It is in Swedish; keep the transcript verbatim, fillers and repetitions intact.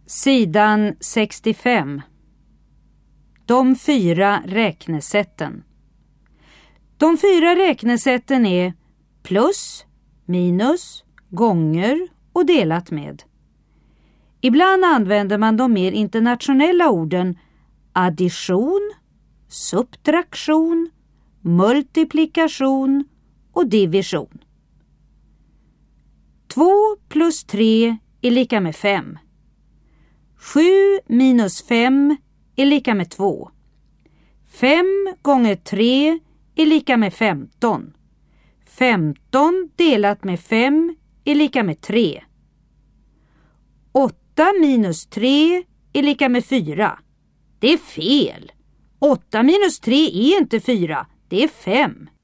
Sidan sextiofem. De fyra räknesätten. De fyra räknesätten är plus, minus, gånger och delat med. Ibland använder man de mer internationella orden addition, subtraktion, multiplikation och division. två plus tre är lika med fem. sju minus fem är lika med två. fem gånger tre är lika med femton. femton delat med fem är lika med tre. åtta minus tre är lika med fyra. Det är fel. åtta minus tre är inte fyra, det är fem.